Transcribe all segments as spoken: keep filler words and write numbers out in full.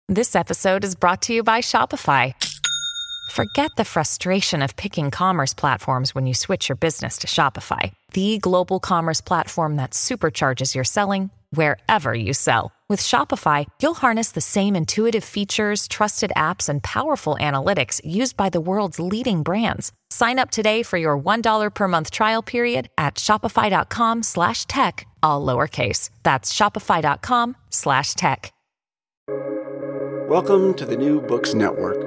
This episode is brought to you by Shopify. Forget the frustration of picking commerce platforms when you switch your business to Shopify, the global commerce platform that supercharges your selling wherever you sell. With Shopify, you'll harness the same intuitive features, trusted apps, and powerful analytics used by the world's leading brands. Sign up today for your one dollar per month trial period at shopify.com slash tech, all lowercase. That's shopify.com slash tech. Welcome to the New Books Network.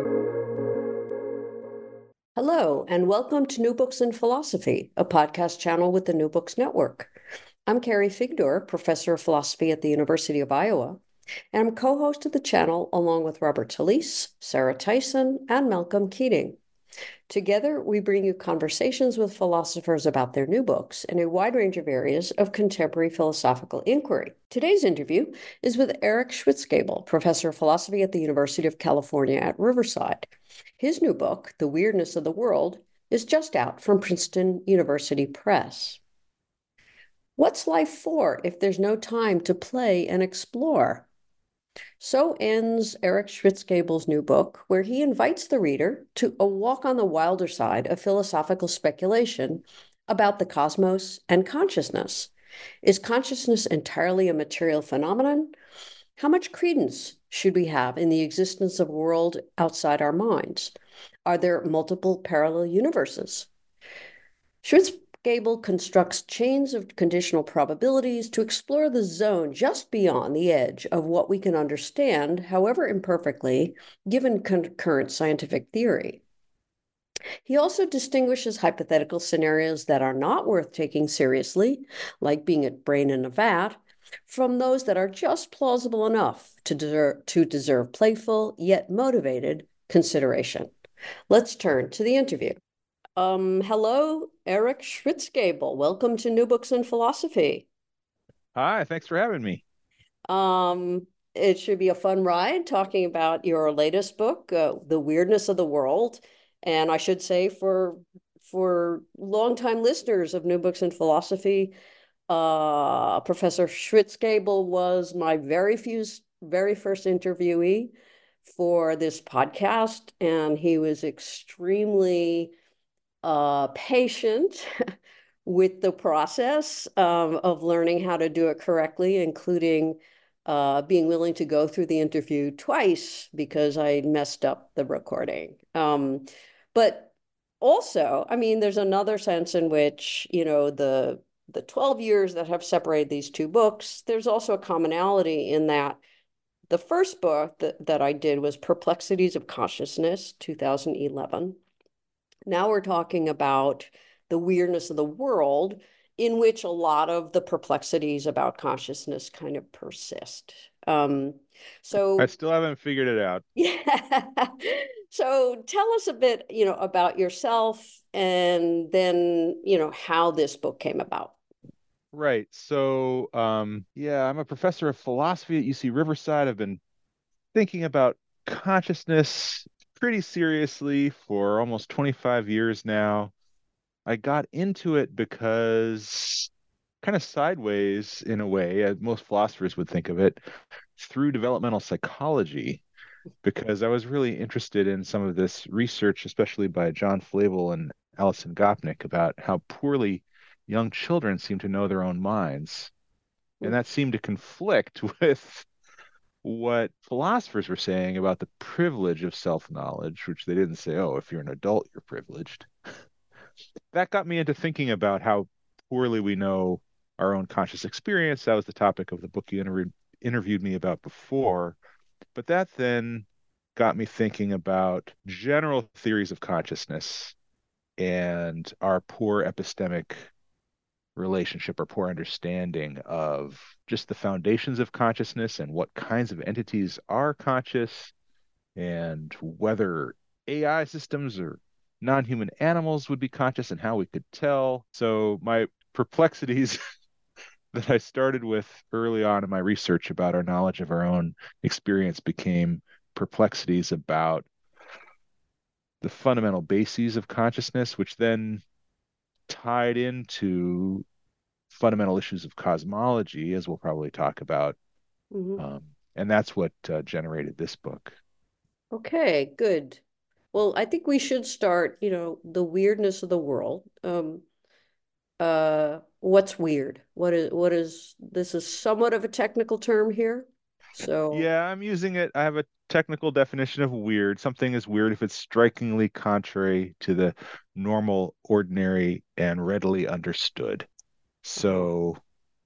Hello, and welcome to New Books in Philosophy, a podcast channel with the New Books Network. I'm Carrie Figdor, professor of philosophy at the University of Iowa, and I'm co-host of the channel along with Robert Talisse, Sarah Tyson, and Malcolm Keating. Together, we bring you conversations with philosophers about their new books in a wide range of areas of contemporary philosophical inquiry. Today's interview is with Eric Schwitzgebel, professor of philosophy at the University of California at Riverside. His new book, The Weirdness of the World, is just out from Princeton University Press. What's life for if there's no time to play and explore? So ends Eric Schwitzgebel's new book, where he invites the reader to a walk on the wilder side of philosophical speculation about the cosmos and consciousness. Is consciousness entirely a material phenomenon? How much credence should we have in the existence of a world outside our minds? Are there multiple parallel universes? Schwitzgebel constructs chains of conditional probabilities to explore the zone just beyond the edge of what we can understand, however imperfectly, given current scientific theory. He also distinguishes hypothetical scenarios that are not worth taking seriously, like being a brain in a vat, from those that are just plausible enough to deserve, to deserve playful yet motivated consideration. Let's turn to the interview. Um, hello, Eric Schwitzgebel. Welcome to New Books in Philosophy. Hi, thanks for having me. Um, it should be a fun ride talking about your latest book, uh, The Weirdness of the World. And I should say for for longtime listeners of New Books in Philosophy, uh, Professor Schwitzgebel was my very few, very first interviewee for this podcast, and he was extremely uh, patient with the process um, of learning how to do it correctly, including uh, being willing to go through the interview twice because I messed up the recording. Um, but also, I mean, there's another sense in which, you know, the the twelve years that have separated these two books, there's also a commonality in that the first book that, that I did was Perplexities of Consciousness, two thousand eleven. Now we're talking about The Weirdness of the World, in which a lot of the perplexities about consciousness kind of persist. Um, so I still haven't figured it out. Yeah. So tell us a bit, you know, about yourself and then, you know, how this book came about. Right. So, um, yeah, I'm a professor of philosophy at U C Riverside. I've been thinking about consciousness pretty seriously for almost twenty-five years now. I got into it because kind of sideways in a way, as most philosophers would think of it, through developmental psychology, because I was really interested in some of this research, especially by John Flavel and Alison Gopnik, about how poorly young children seem to know their own minds. And that seemed to conflict with what philosophers were saying about the privilege of self-knowledge, which they didn't say, oh, if you're an adult, you're privileged. That got me into thinking about how poorly we know our own conscious experience. That was the topic of the book you inter- interviewed me about before. But that then got me thinking about general theories of consciousness and our poor epistemic relationship or poor understanding of just the foundations of consciousness and what kinds of entities are conscious and whether A I systems or non-human animals would be conscious and how we could tell. So my perplexities that I started with early on in my research about our knowledge of our own experience became perplexities about the fundamental bases of consciousness, which then tied into fundamental issues of cosmology, as we'll probably talk about, Mm-hmm. um, and that's what uh, generated this book. Okay, good. Well, I think we should start, you know, the weirdness of the world. Um, uh, what's weird? What is what is this is somewhat of a technical term here. So, Yeah, I'm using it. I have a technical definition of weird. Something is weird if it's strikingly contrary to the normal, ordinary, and readily understood. uh-huh. So,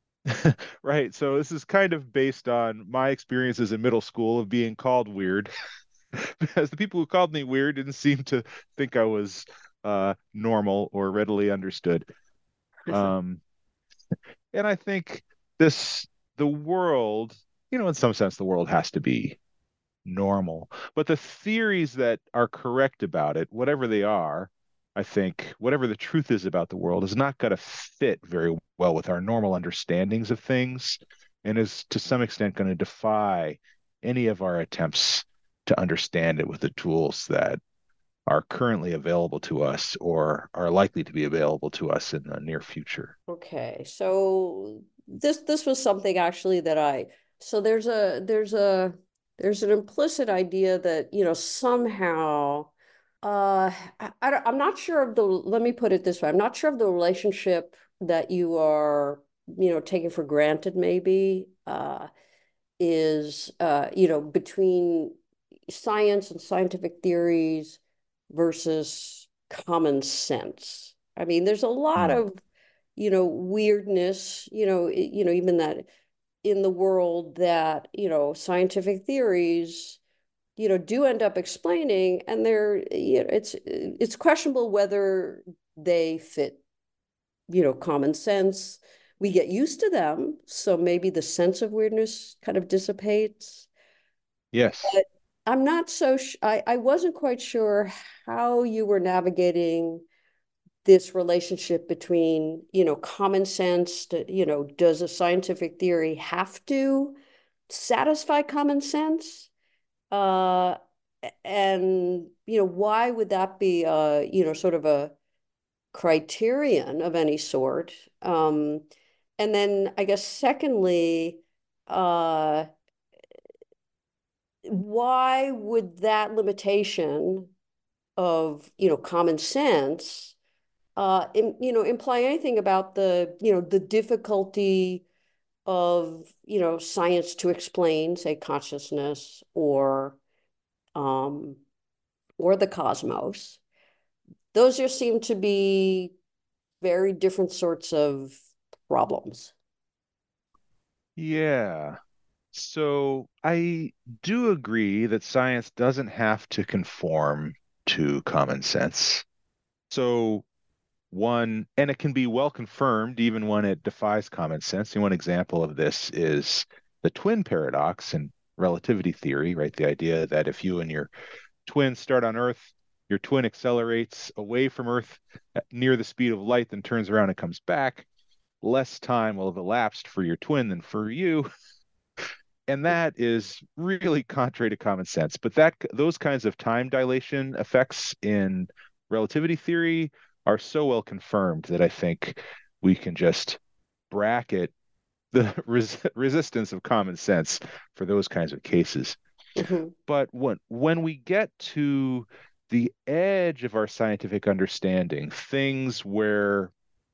right. So this is kind of based on my experiences in middle school of being called weird, because the people who called me weird didn't seem to think I was uh, normal or readily understood. Um, and I think this, the world, you know, in some sense, the world has to be normal. But the theories that are correct about it, whatever they are, I think whatever the truth is about the world is not going to fit very well with our normal understandings of things and is to some extent going to defy any of our attempts to understand it with the tools that are currently available to us or are likely to be available to us in the near future. Okay, so this this was something actually that I so there's a there's a there's an implicit idea that, you know, somehow uh I, I don't- I'm not sure of the let me put it this way. I'm not sure of the relationship that you are, you know, taking for granted maybe uh is uh you know, between science and scientific theories versus common sense. I mean, there's a lot Hmm. of, you know, weirdness, you know, you know, even that in the world that, you know, scientific theories, you know, do end up explaining, and they're, you know, it's it's questionable whether they fit, you know, common sense. We get used to them, so maybe the sense of weirdness kind of dissipates. Yes. But I'm not so, sh- I, I wasn't quite sure how you were navigating this relationship between, you know, common sense to, you know, does a scientific theory have to satisfy common sense? Uh, and, you know, why would that be, uh, you know, sort of a criterion of any sort? Um, and then I guess secondly, uh, why would that limitation of, you know, common sense uh, in, you know, imply anything about the, you know, the difficulty of, you know, science to explain, say, consciousness or um, or the cosmos? Those just seem to be very different sorts of problems. Yeah. So I do agree that science doesn't have to conform to common sense. So one, and it can be well confirmed even when it defies common sense. And one example of this is the twin paradox in relativity theory, right? The idea that if you and your twin start on Earth, your twin accelerates away from Earth at near the speed of light, then turns around and comes back. Less time will have elapsed for your twin than for you. And that is really contrary to common sense. But that those kinds of time dilation effects in relativity theory are so well confirmed that I think we can just bracket the res resistance of common sense for those kinds of cases. Mhm. But when when we get to the edge of our scientific understanding, things where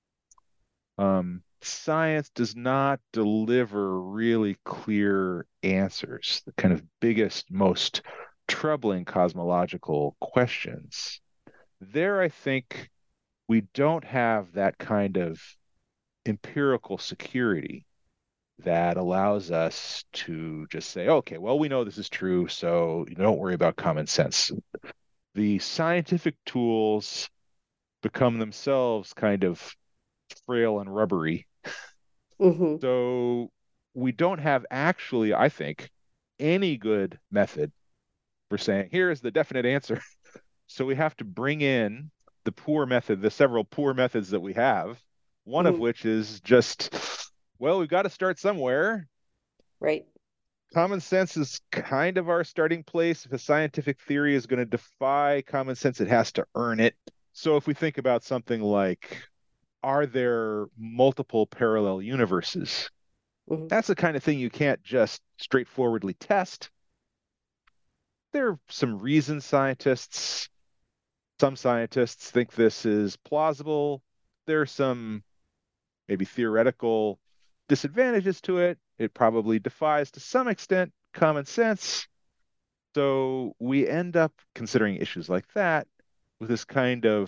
um, science does not deliver really clear answers, the kind of biggest, most troubling cosmological questions. There, I think we don't have that kind of empirical security that allows us to just say, okay, well, we know this is true, so don't worry about common sense. The scientific tools become themselves kind of frail and rubbery. Mhm. So we don't have actually, I think, any good method for saying, here is the definite answer. So we have to bring in the poor method, the several poor methods that we have, one of Mhm. which is just, well, we've got to start somewhere. Right. Common sense is kind of our starting place. If a scientific theory is going to defy common sense, it has to earn it. So if we think about something like, are there multiple parallel universes? Mhm. That's the kind of thing you can't just straightforwardly test. There are some reasoned scientists. Some scientists think this is plausible. There are some maybe theoretical disadvantages to it. It probably defies to some extent common sense. So we end up considering issues like that with this kind of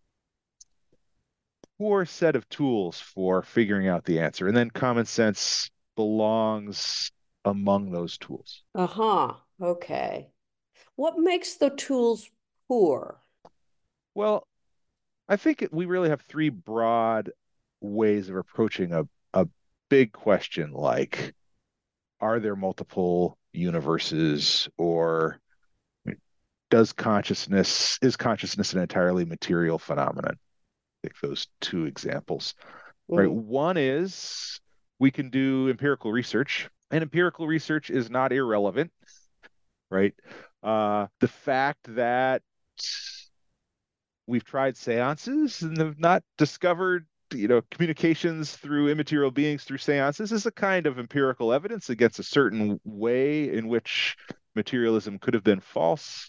poor set of tools for figuring out the answer. And then common sense belongs among those tools. Uh-huh. Okay. What makes the tools poor? Well, I think we really have three broad ways of approaching a, a big question like, are there multiple universes, or does consciousness, is consciousness an entirely material phenomenon? Take those two examples. Right. Mm. One is we can do empirical research, and empirical research is not irrelevant, right? Uh, the fact that we've tried seances and have not discovered, you know, communications through immaterial beings through seances is a kind of empirical evidence against a certain way in which materialism could have been false.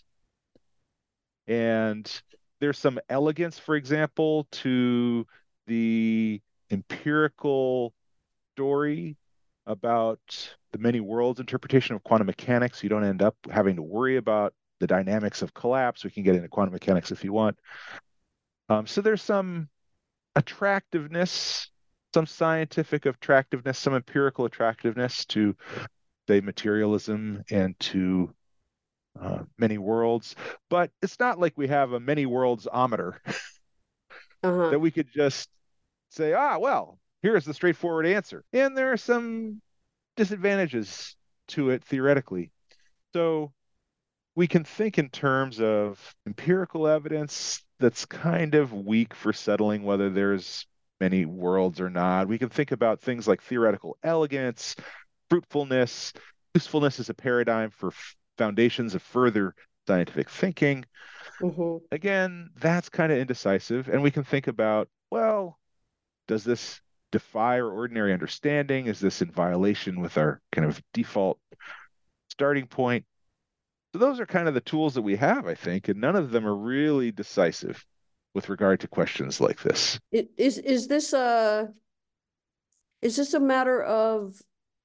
And there's some elegance, for example, to the empirical story about the many worlds interpretation of quantum mechanics. You don't end up having to worry about the dynamics of collapse. We can get into quantum mechanics if you want. Um, so there's some attractiveness, some scientific attractiveness, some empirical attractiveness to, say, materialism and to uh, many worlds. But it's not like we have a many worlds-ometer Uh-huh. that we could just say, ah, well, here's the straightforward answer. And there are some disadvantages to it theoretically. So we can think in terms of empirical evidence that's kind of weak for settling whether there's many worlds or not. We can think about things like theoretical elegance, fruitfulness, usefulness as a paradigm for f- foundations of further scientific thinking. Mm-hmm. Again, that's kind of indecisive. And we can think about, well, does this defy our ordinary understanding? Is this in violation with our kind of default starting point? So those are kind of the tools that we have, I think, and none of them are really decisive with regard to questions like this. It, is is this a is this a matter of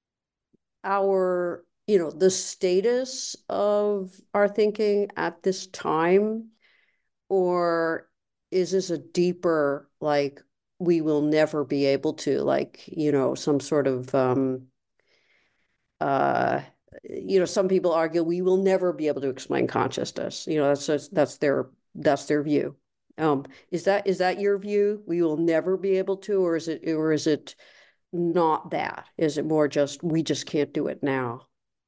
our, you know, the status of our thinking at this time, or is this a deeper, like, we will never be able to, like, you know, some sort of um uh you know, some people argue we will never be able to explain consciousness. You know, that's just, that's their that's their view. Um, is that is that your view? We will never be able to, or is it or is it not that? Is it more just we just can't do it now?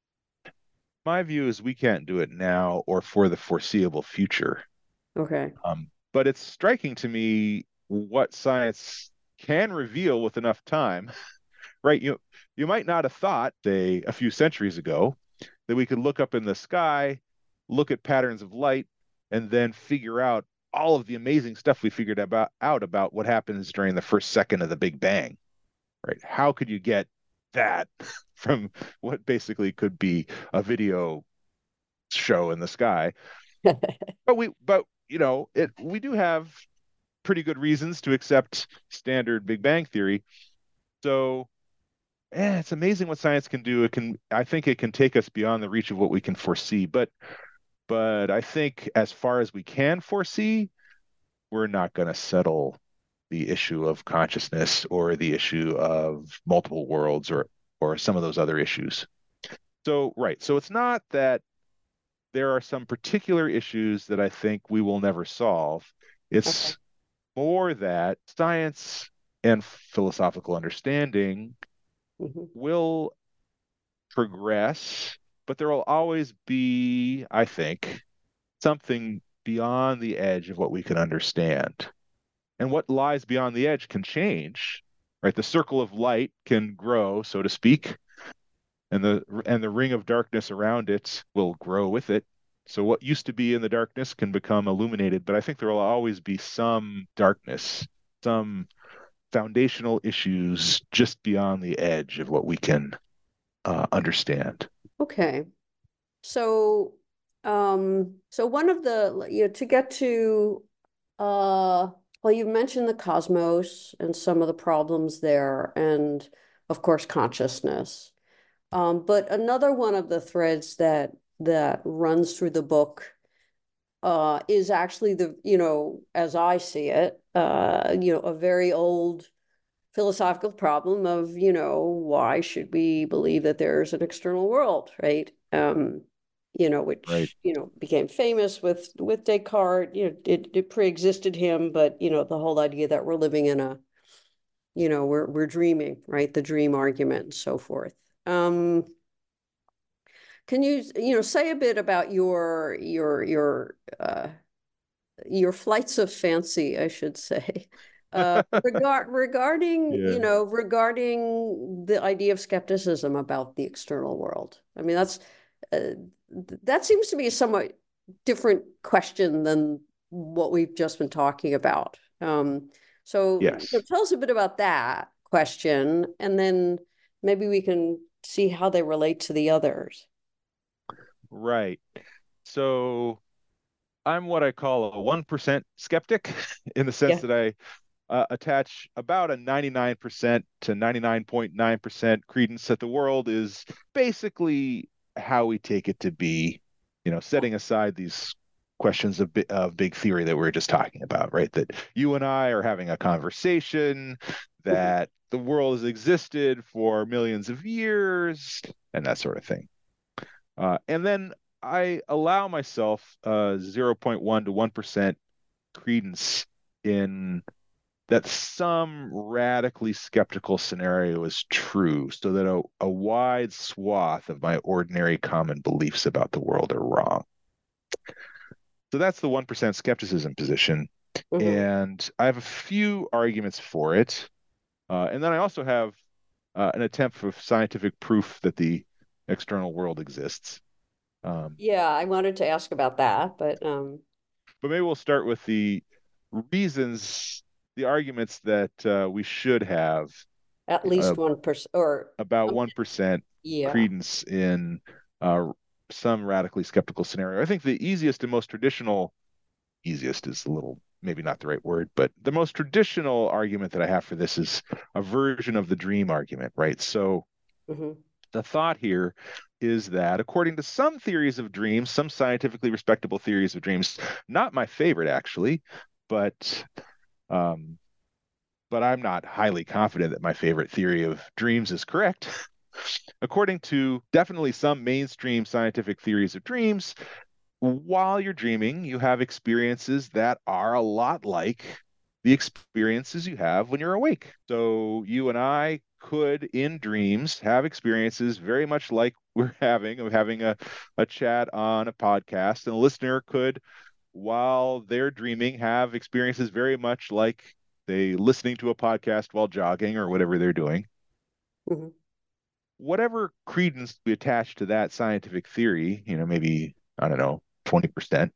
My view is we can't do it now or for the foreseeable future. Okay. Um, but it's striking to me what science can reveal with enough time, right? You you might not have thought, say, a few centuries ago, that we could look up in the sky, look at patterns of light, and then figure out all of the amazing stuff we figured about out about what happens during the first second of the Big Bang, right? How could you get that from what basically could be a video show in the sky? But we, but you know, it we do have pretty good reasons to accept standard Big Bang theory. So, eh, it's amazing what science can do. It can, I think, it can take us beyond the reach of what we can foresee. But, but I think as far as we can foresee, we're not going to settle the issue of consciousness or the issue of multiple worlds or or some of those other issues. So, right. So it's not that there are some particular issues that I think we will never solve. It's Okay. more that science and philosophical understanding Mhm. will progress, but there will always be, I think, something beyond the edge of what we can understand. And what lies beyond the edge can change, right? The circle of light can grow, so to speak, and the and the ring of darkness around it will grow with it. So what used to be in the darkness can become illuminated, but I think there will always be some darkness, some foundational issues just beyond the edge of what we can uh, understand. Okay. So, um, so one of the, you know, to get to, uh, well, you mentioned the cosmos and some of the problems there, and of course, consciousness. Um, but another one of the threads that that runs through the book uh, is actually the, you know, as I see it, uh, you know, a very old philosophical problem of, you know, why should we believe that there's an external world, right? Um, you know, Right. which, you know, became famous with with Descartes. You know, it, it pre-existed him, but, you know, the whole idea that we're living in a, you know, we're we're dreaming, right? The dream argument and so forth. Um, can you, you know, say a bit about your your your uh, your flights of fancy, I should say, uh, regard regarding, Yeah. you know, regarding the idea of skepticism about the external world. I mean, that's uh, that seems to be a somewhat different question than what we've just been talking about. Um, so, you know, Yes. tell us a bit about that question, and then maybe we can see how they relate to the others. Right. So I'm what I call a one percent skeptic in the sense Yeah. that I uh, attach about a ninety-nine percent to ninety-nine point nine percent credence that the world is basically how we take it to be, you know, setting aside these questions of, of big theory that we were just talking about, right? That you and I are having a conversation, Mhm. that the world has existed for millions of years, and that sort of thing. Uh, and then I allow myself uh, zero point one to one percent credence in that some radically skeptical scenario is true, so that a, a wide swath of my ordinary common beliefs about the world are wrong. So that's the one percent skepticism position. Mhm. And I have a few arguments for it. Uh, and then I also have uh, an attempt of scientific proof that the external world exists. Um, Yeah, I wanted to ask about that, but um, but maybe we'll start with the reasons, the arguments that uh, we should have at uh, least one percent or about um, one percent yeah. credence in uh, some radically skeptical scenario. I think the easiest and most traditional, easiest is a little, maybe not the right word, but the most traditional argument that I have for this is a version of the dream argument, right? So Hmm. the thought here is that according to some theories of dreams, some scientifically respectable theories of dreams, not my favorite actually, but um, but I'm not highly confident that my favorite theory of dreams is correct. According to definitely some mainstream scientific theories of dreams, while you're dreaming, you have experiences that are a lot like the experiences you have when you're awake. So you and I could, in dreams, have experiences very much like we're having of having a, a chat on a podcast, and a listener could, while they're dreaming, have experiences very much like they listening to a podcast while jogging or whatever they're doing. Hmm. Whatever credence we attach to that scientific theory, you know, maybe, I don't know, twenty percent.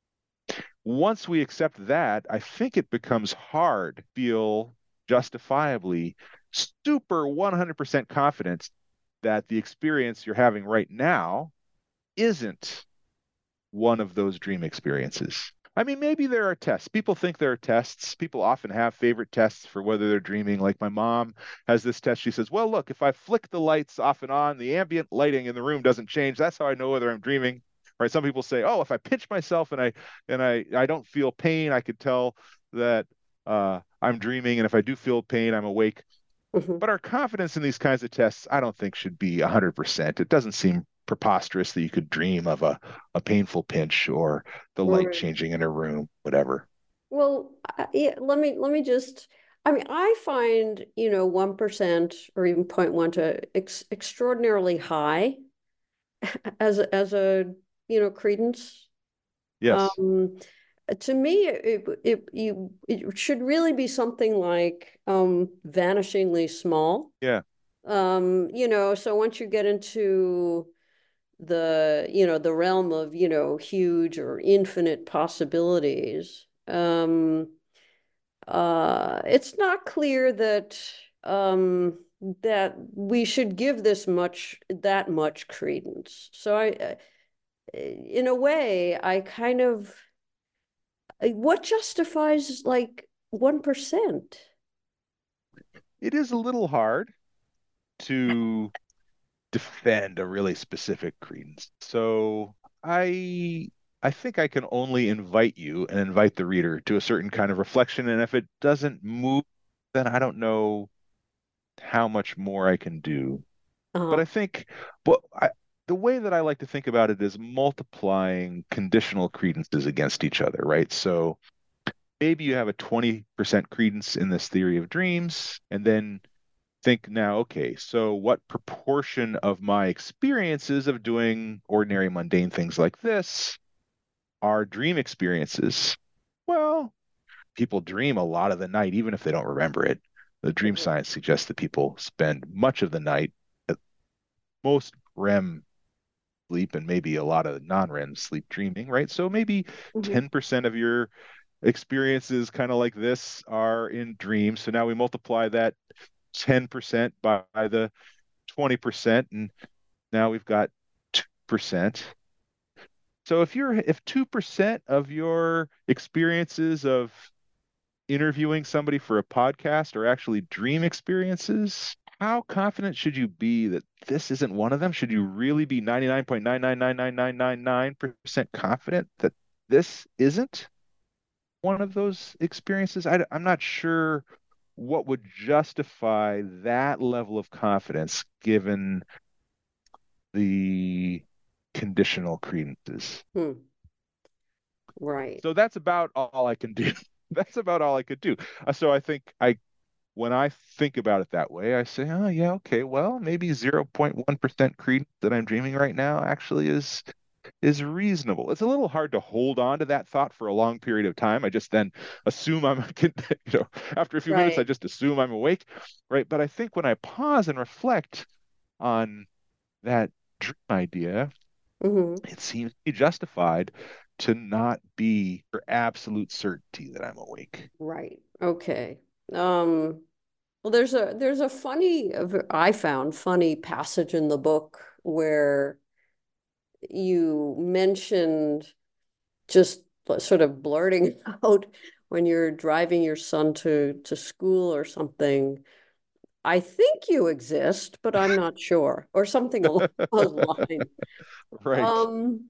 Once we accept that, I think it becomes hard to feel justifiably super one hundred percent confident that the experience you're having right now isn't one of those dream experiences. I mean, maybe there are tests. People think there are tests. People often have favorite tests for whether they're dreaming. Like my mom has this test. She says, well, look, if I flick the lights off and on, the ambient lighting in the room doesn't change. That's how I know whether I'm dreaming. Right? Some people say, oh, if I pinch myself and I and I I don't feel pain, I could tell that uh, I'm dreaming. And if I do feel pain, I'm awake. Hmm. But our confidence in these kinds of tests, I don't think should be one hundred percent. It doesn't seem preposterous that you could dream of a, a painful pinch or the light Right. changing in a room, whatever. Well, I, yeah, let me let me just. I mean, I find, you know, one percent or even point one to ex extraordinarily high as a, as a, you know, credence. Yes. Um, to me, it, it you it should really be something like um vanishingly small. Yeah. Um, you know, so once you get into the, you know, the realm of, you know, huge or infinite possibilities, um, uh, it's not clear that um that we should give this much that much credence. So I, in a way, I kind of, what justifies like one percent? It is a little hard to defend a really specific credence. So I I think I can only invite you and invite the reader to a certain kind of reflection. And if it doesn't move, then I don't know how much more I can do. But Uh-huh. I think, but I, the way that I like to think about it is multiplying conditional credences against each other, right? So maybe you have a twenty percent credence in this theory of dreams, and then think now, okay, so what proportion of my experiences of doing ordinary mundane things like this are dream experiences? Well, people dream a lot of the night, even if they don't remember it. The dream Mhm. science suggests that people spend much of the night, at most R E M sleep, and maybe a lot of non-R E M sleep dreaming, right? So maybe Mhm. ten percent of your experiences kind of like this are in dreams. So now we multiply that ten percent by the twenty percent, and now we've got two percent. So if you're if two percent of your experiences of interviewing somebody for a podcast are actually dream experiences, how confident should you be that this isn't one of them? Should you really be ninety-nine point nine nine nine nine nine nine nine percent confident that this isn't one of those experiences? I, I'm not sure what would justify that level of confidence given the conditional credences. Hmm. Right. So that's about all I can do. That's about all I could do. Uh, So I think I, when I think about it that way, I say, oh yeah, okay, well, maybe zero point one percent credence that I'm dreaming right now actually is is reasonable. It's a little hard to hold on to that thought for a long period of time. I just then assume I'm, you know, after a few minutes, I Right. just assume I'm awake, right? But I think when I pause and reflect on that dream idea, Hmm. it seems to be justified to not be for absolute certainty that I'm awake. Right. Okay. Um, well, there's a there's a funny, I found funny passage in the book where you mentioned just sort of blurting out when you're driving your son to to school or something. I think you exist, but I'm not sure, or something along those lines. Right. Um,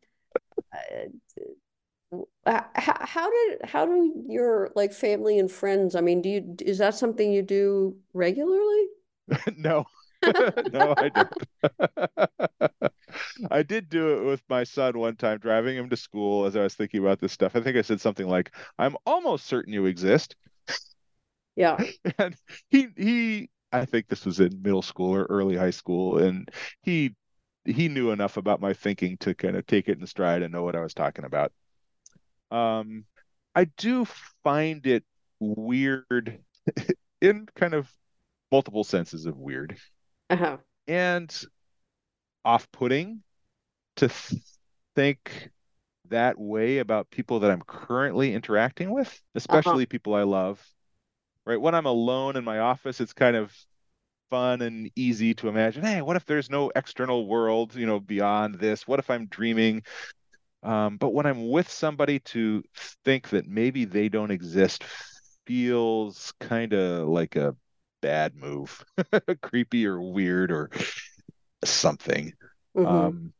uh, how, how did how do your like family and friends? I mean, do you is that something you do regularly? No. No, I don't. I did do it with my son one time, driving him to school as I was thinking about this stuff. I think I said something like, I'm almost certain you exist. Yeah. And he he I think this was in middle school or early high school, and he he knew enough about my thinking to kind of take it in stride and know what I was talking about. Um, I do find it weird in kind of multiple senses of weird Uh-huh. and off-putting to th think that way about people that I'm currently interacting with, Uh-huh. especially people I love, right? When I'm alone in my office, it's kind of fun and easy to imagine, hey, what if there's no external world, you know, beyond this? What if I'm dreaming? Um, but when I'm with somebody, to think that maybe they don't exist feels kind of like a bad move, creepy or weird or something. Mm-hmm. Um,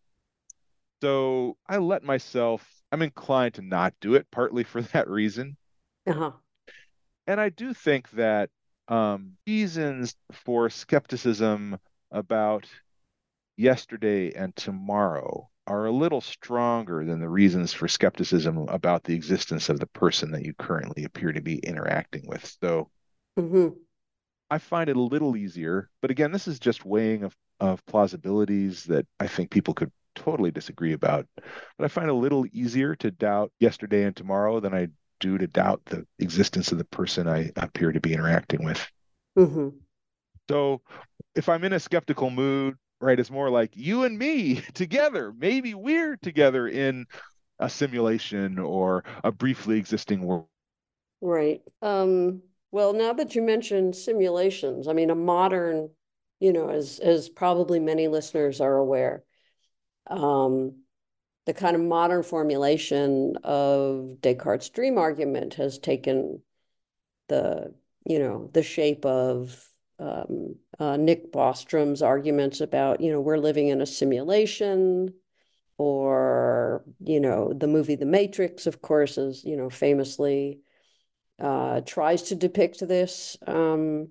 so I let myself, I'm inclined to not do it, partly for that reason. Uh-huh. And I do think that um, reasons for skepticism about yesterday and tomorrow are a little stronger than the reasons for skepticism about the existence of the person that you currently appear to be interacting with. So Mm-hmm. I find it a little easier, but again, this is just weighing of, of plausibilities that I think people could totally disagree about. But I find it a little easier to doubt yesterday and tomorrow than I do to doubt the existence of the person I appear to be interacting with. Mm-hmm. So if I'm in a skeptical mood, right, it's more like you and me together. Maybe we're together in a simulation or a briefly existing world. Right. Um, well, now that you mentioned simulations, I mean, a modern you know, as as probably many listeners are aware. Um, the kind of modern formulation of Descartes' dream argument has taken the, you know, the shape of um, uh, Nick Bostrom's arguments about, you know, we're living in a simulation, or, you know, the movie The Matrix, of course, is, you know, famously uh, tries to depict this. Um,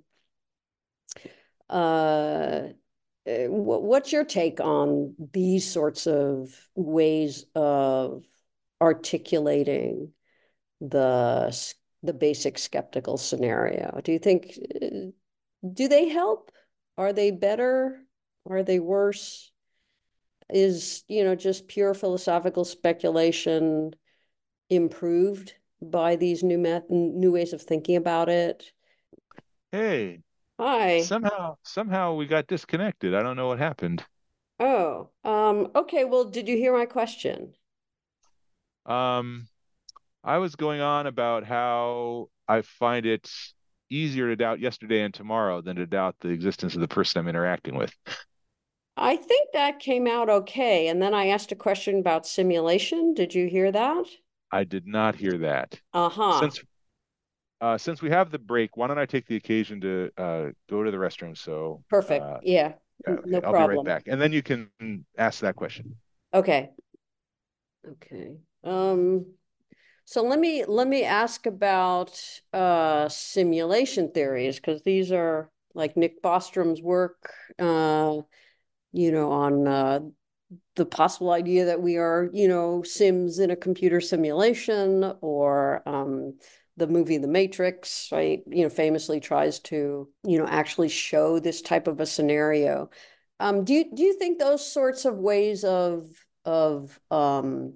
uh, uh, what's your take on these sorts of ways of articulating the the basic skeptical scenario? Do you think, uh, do they help? Are they better? Are they worse? Is, you know, just pure philosophical speculation improved by these new met new ways of thinking about it? Hey, Hi. somehow somehow we got disconnected. I don't know what happened. Oh, um, okay. Well, did you hear my question? Um, I was going on about how I find it easier to doubt yesterday and tomorrow than to doubt the existence of the person I'm interacting with. I think that came out okay. And then I asked a question about simulation. Did you hear that? I did not hear that. Uh-huh. Since uh, since we have the break, why don't I take the occasion to uh, go to the restroom? So, Perfect. uh, Yeah, yeah, no okay, I'll be right problem. back, and then you can ask that question. Okay. Okay. Um, so let me let me ask about uh simulation theories, because these are like Nick Bostrom's work, uh, you know, on uh the possible idea that we are, you know, Sims in a computer simulation, or um, the movie The Matrix, right? You know, famously tries to, you know, actually show this type of a scenario. Um, do you do you think those sorts of ways of of um,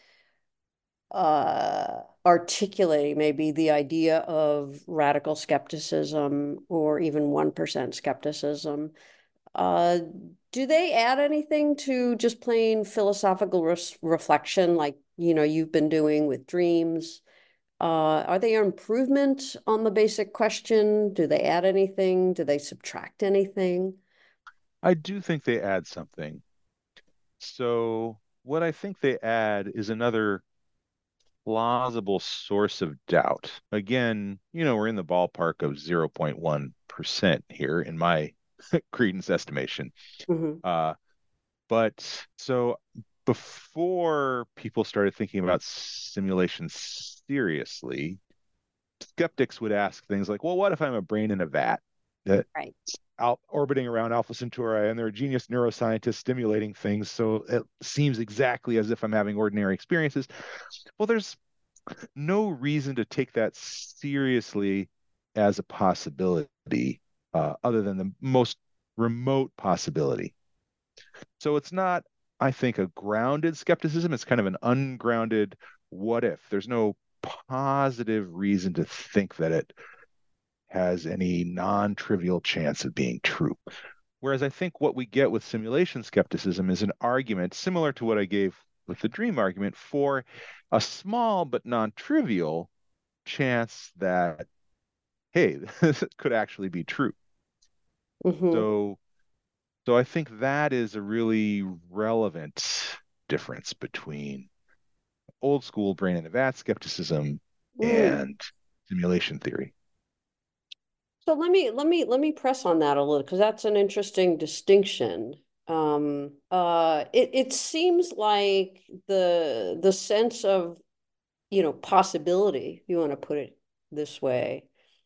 uh, articulating maybe the idea of radical skepticism, or even one percent skepticism, uh, do they add anything to just plain philosophical res reflection, like, you know, you've been doing with dreams? Uh, are they an improvement on the basic question? Do they add anything? Do they subtract anything? I do think they add something. So, what I think they add is another plausible source of doubt. Again, you know, we're in the ballpark of zero point one percent here in my credence estimation. Mm-hmm. Uh, but so before people started thinking about simulation seriously, skeptics would ask things like, well, what if I'm a brain in a vat that Right. out orbiting around Alpha Centauri, and there are genius neuroscientists stimulating things, so it seems exactly as if I'm having ordinary experiences. Well, there's no reason to take that seriously as a possibility, uh, other than the most remote possibility. So it's not, I think, a grounded skepticism. It's kind of an ungrounded what if. There's no positive reason to think that it has any non-trivial chance of being true. Whereas I think what we get with simulation skepticism is an argument similar to what I gave with the dream argument for a small but non-trivial chance that, hey, this could actually be true. Mm-hmm. So, so I think that is a really relevant difference between old school brain in the vat skepticism Mm. and simulation theory. So let me let me let me press on that a little, because that's an interesting distinction. Um, uh, it it seems like the the sense of, you know, possibility, if you want to put it this way,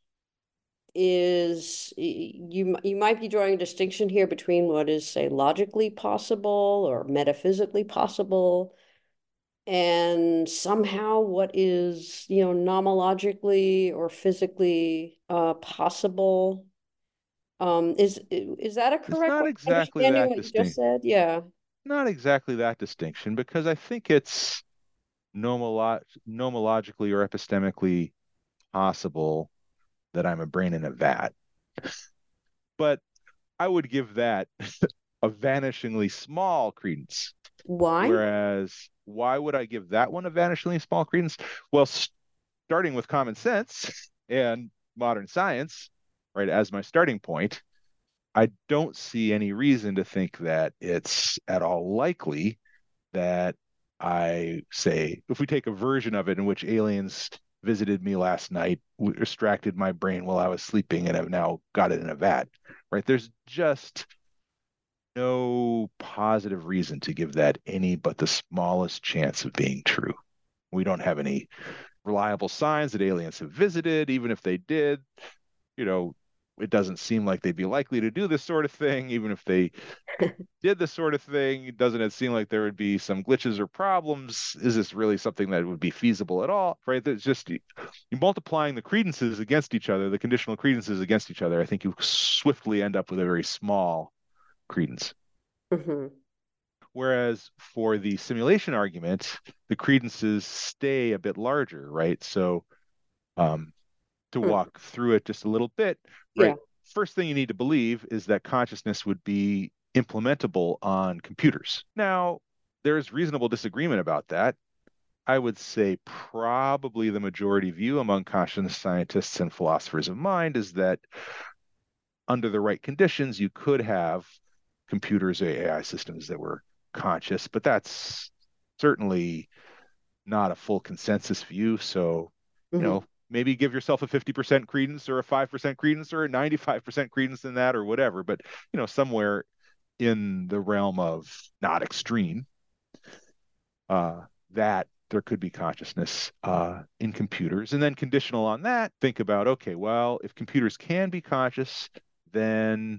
is you you might be drawing a distinction here between what is, say, logically possible or metaphysically possible, and somehow what is, you know, nomologically or physically uh, possible. Um, is is that a It's correct not way of exactly understanding that what you just distinct, said? Yeah. not exactly that distinction, because I think it's nomolo nomologically or epistemically possible that I'm a brain in a vat. But I would give that a vanishingly small credence. Why? Whereas, why would I give that one a vanishingly small credence? Well, starting with common sense and modern science, right, as my starting point, I don't see any reason to think that it's at all likely that I say, if we take a version of it in which aliens visited me last night, extracted my brain while I was sleeping, and have now got it in a vat, right? There's just no positive reason to give that any but the smallest chance of being true. We don't have any reliable signs that aliens have visited. Even if they did, you know, it doesn't seem like they'd be likely to do this sort of thing. Even if they did this sort of thing, doesn't it seem like there would be some glitches or problems? Is this really something that would be feasible at all? Right? There's just you multiplying the credences against each other, the conditional credences against each other. I think you swiftly end up with a very small credence. Mm-hmm. Whereas for the simulation argument, the credences stay a bit larger, right? So um, to Hmm. walk through it just a little bit, Yeah. right? First thing you need to believe is that consciousness would be implementable on computers. Now, there's reasonable disagreement about that. I would say probably the majority view among consciousness scientists and philosophers of mind is that under the right conditions, you could have computers or A I systems that were conscious, but that's certainly not a full consensus view. So, you Mm-hmm. know, maybe give yourself a fifty percent credence or a five percent credence or a ninety-five percent credence in that or whatever, but, you know, somewhere in the realm of not extreme, uh, that there could be consciousness uh, in computers. And then conditional on that, think about, okay, well, if computers can be conscious, then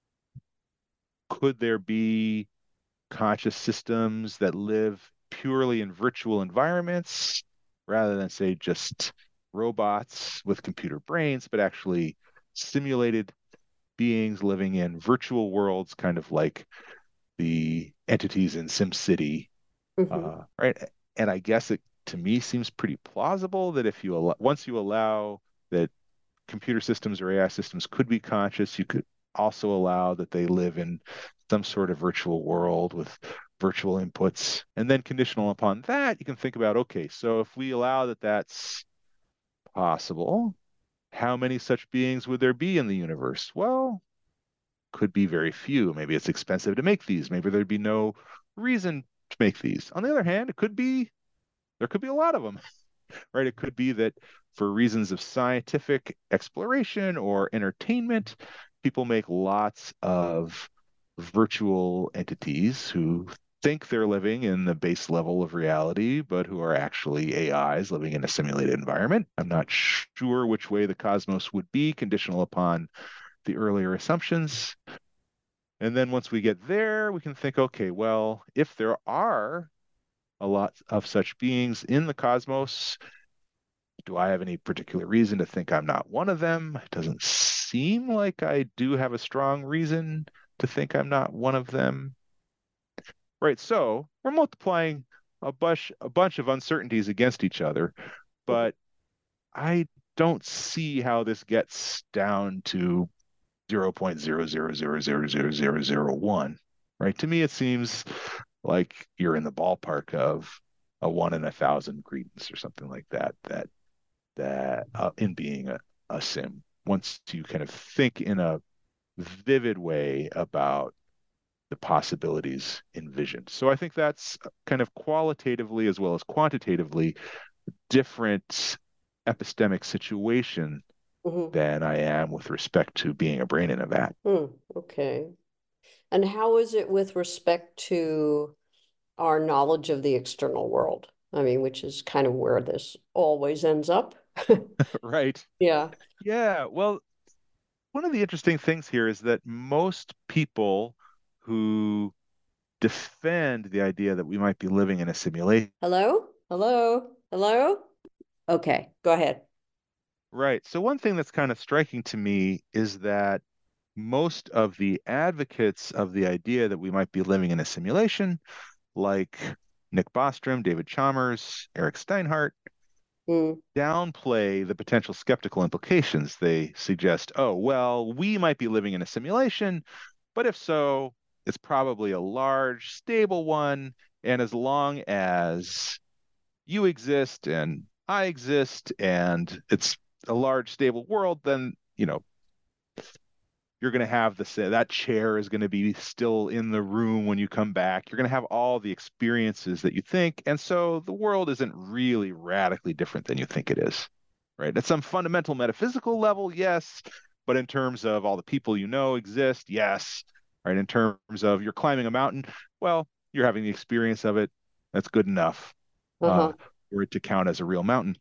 could there be conscious systems that live purely in virtual environments rather than, say, just robots with computer brains, but actually simulated beings living in virtual worlds, kind of like the entities in SimCity, Mm-hmm. uh, right? And I guess it to me seems pretty plausible that if you allow, once you allow that computer systems or A I systems could be conscious, you could also allow that they live in some sort of virtual world with virtual inputs. And then conditional upon that, you can think about, okay, so if we allow that that's possible, how many such beings would there be in the universe? Well, could be very few. Maybe it's expensive to make these. Maybe there'd be no reason to make these. On the other hand, it could be there could be a lot of them, right? It could be that for reasons of scientific exploration or entertainment, people make lots of virtual entities who think they're living in the base level of reality, but who are actually A Is living in a simulated environment. I'm not sure which way the cosmos would be, conditional upon the earlier assumptions. And then once we get there, we can think, okay, well, if there are a lot of such beings in the cosmos, do I have any particular reason to think I'm not one of them? It doesn't seem like I do have a strong reason to think I'm not one of them. Right, so we're multiplying a bunch a bunch of uncertainties against each other, but I don't see how this gets down to zero point zero zero zero zero zero zero zero one. Right? To me, it seems like you're in the ballpark of a one in a thousand credence or something like that. That that uh, in being a, a sim, once you kind of think in a vivid way about the possibilities envisioned. So I think that's kind of qualitatively as well as quantitatively different epistemic situation Mm-hmm. than I am with respect to being a brain in a vat. Hmm. Okay. And how is it with respect to our knowledge of the external world? I mean, which is kind of where this always ends up. Right. Yeah. Yeah. Well, one of the interesting things here is that most people who defend the idea that we might be living in a simulation. Hello? Hello? Hello? Okay, go ahead. Right. So one thing that's kind of striking to me is that most of the advocates of the idea that we might be living in a simulation, like Nick Bostrom, David Chalmers, Eric Steinhardt, Mm, downplay the potential skeptical implications. They suggest, oh, well, we might be living in a simulation, but if so, it's probably a large, stable one. And as long as you exist and I exist and it's a large, stable world, then, you know, you're going to have the that chair is going to be still in the room when you come back. You're going to have all the experiences that you think. And so the world isn't really radically different than you think it is, right? At some fundamental metaphysical level, yes. But in terms of all the people you know exist, yes. Right? In terms of you're climbing a mountain, well, you're having the experience of it. That's good enough uh, Uh-huh. for it to count as a real mountain.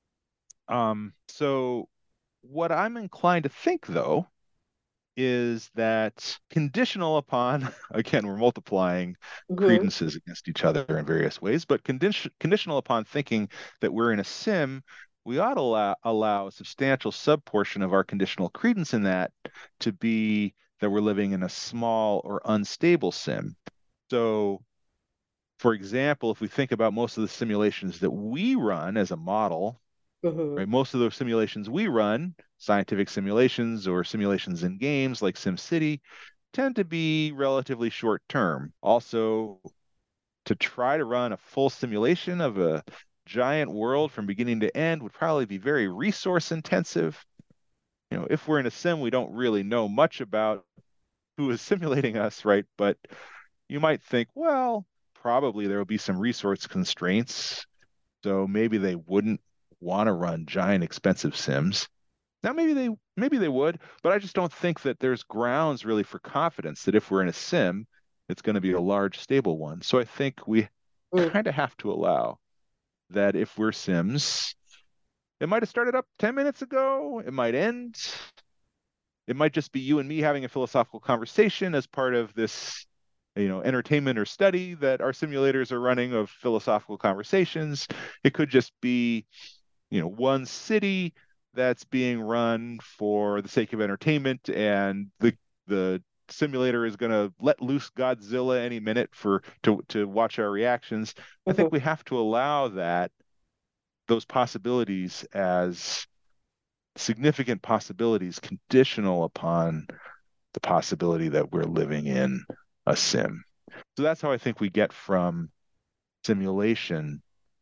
Um, so what I'm inclined to think, though, is that conditional upon, again, we're multiplying Mm-hmm. credences against each other in various ways, but condition, conditional upon thinking that we're in a sim, we ought to allow, allow a substantial subportion of our conditional credence in that to be that we're living in a small or unstable sim. So, for example, if we think about most of the simulations that we run as a model, Mm-hmm. right, most of those simulations we run, scientific simulations or simulations in games like SimCity, tend to be relatively short term. Also, to try to run a full simulation of a giant world from beginning to end would probably be very resource intensive. You know, if we're in a sim, we don't really know much about who is simulating us, right? But you might think, well, probably there will be some resource constraints. So maybe they wouldn't want to run giant expensive sims. Now maybe they maybe they would, but I just don't think that there's grounds really for confidence that if we're in a sim, it's going to be a large stable one. So I think we Mm. kind of have to allow that if we're sims, it might have started up ten minutes ago, it might end. It might just be you and me having a philosophical conversation as part of this, you know, entertainment or study that our simulators are running of philosophical conversations. It could just be, you know, one city that's being run for the sake of entertainment, and the the simulator is going to let loose Godzilla any minute for to to watch our reactions. I think Mm-hmm. we have to allow that those possibilities as significant possibilities conditional upon the possibility that we're living in a sim. So that's how I think we get from simulation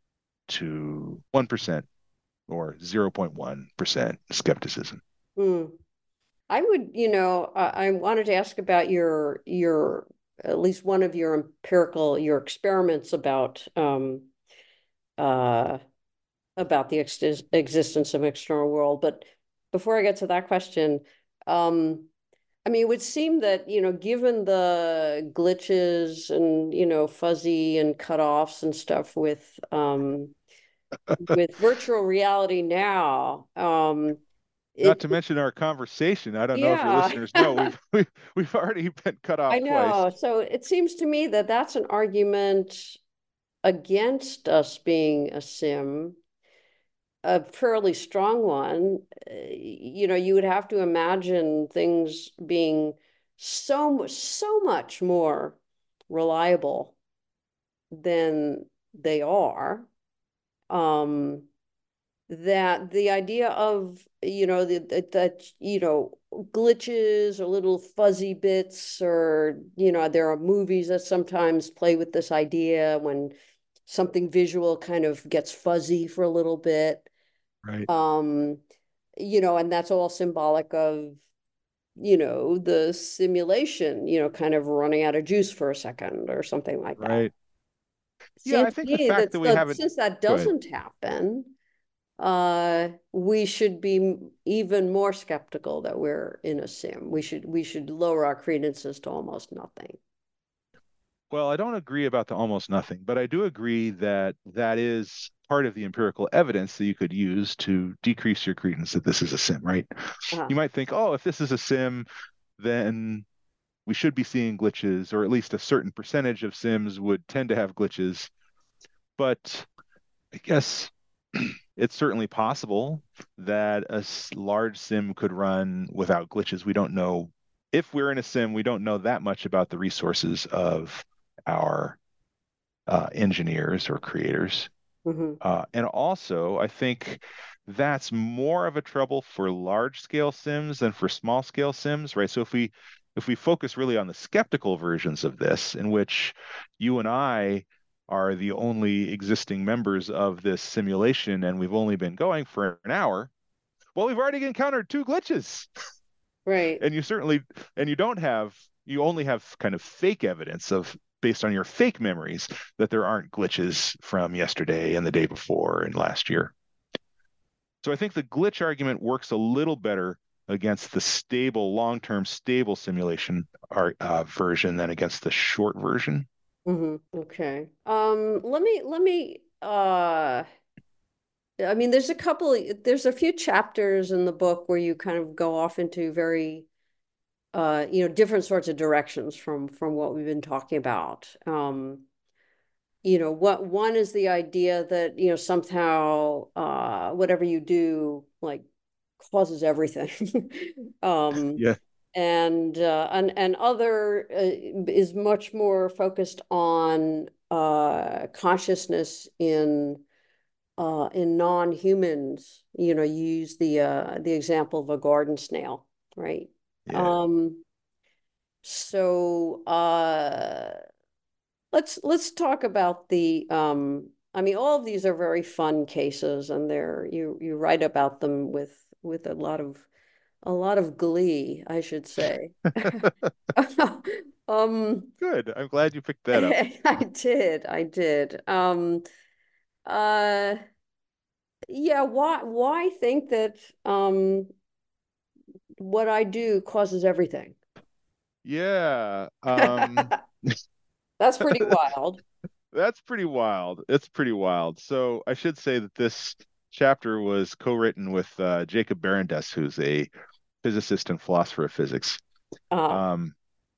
to one percent or zero point one percent skepticism. Mm. I would, you know, I, I wanted to ask about your your at least one of your empirical your experiments about um uh about the ex existence of external world. But before I get to that question, um, I mean, it would seem that, you know, given the glitches and, you know, fuzzy and cutoffs and stuff with um, with virtual reality now, um, Not it, to mention our conversation. I don't know if your yeah, listeners know we've we've, we've already been cut I off twice. know. So it seems to me that that's an argument against us being a sim, a fairly strong one. Uh, you know, you would have to imagine things being so so much more reliable than they are. Um, that the idea of, you know, the, that, that, you know, glitches or little fuzzy bits, or, you know, there are movies that sometimes play with this idea when something visual kind of gets fuzzy for a little bit. Right. Um, you know, and that's all symbolic of, you know, the simulation, you know, kind of running out of juice for a second or something like that. Right. Yeah, I Seems to think the me fact that that we so, haven't since that go ahead. doesn't happen, uh, we should be even more skeptical that we're in a sim. We should we should lower our credences to almost nothing. Well, I don't agree about the almost nothing, but I do agree that that is part of the empirical evidence that you could use to decrease your credence that this is a sim, right? Uh-huh. You might think, oh, if this is a sim, then we should be seeing glitches, or at least a certain percentage of sims would tend to have glitches. But I guess it's certainly possible that a large sim could run without glitches. We don't know if we're in a sim, we don't know that much about the resources of our uh, engineers or creators. Mm-hmm. Uh, and also, I think that's more of a trouble for large scale sims than for small scale sims, right? So if we if we focus really on the skeptical versions of this, in which you and I are the only existing members of this simulation and we've only been going for an hour, well, we've already encountered two glitches. Right. And you certainly, and you don't have, you only have kind of fake evidence of, based on your fake memories, that there aren't glitches from yesterday and the day before and last year. So I think the glitch argument works a little better against the stable, long-term stable simulation uh, version than against the short version. Mm-hmm. Okay. Um, let me let me uh I mean there's a couple there's a few chapters in the book where you kind of go off into very uh you know different sorts of directions from from what we've been talking about. Um, you know, what one is the idea that, you know, somehow uh whatever you do like causes everything. um Yeah. and uh and and other uh, is much more focused on uh consciousness in uh in non-humans. You know, you use the uh the example of a garden snail, right? Yeah. um so uh let's let's talk about the um I mean all of these are very fun cases, and they're you you write about them with with a lot of a lot of glee, I should say. um Good. I'm glad you picked that up. I did, I did. Um uh yeah, why why think that um what I do causes everything? Yeah. Um, That's pretty wild. that's pretty wild. It's pretty wild. So I should say that this chapter was co-written with uh, Jacob Berendes, who's a physicist and philosopher of physics. Uh Um,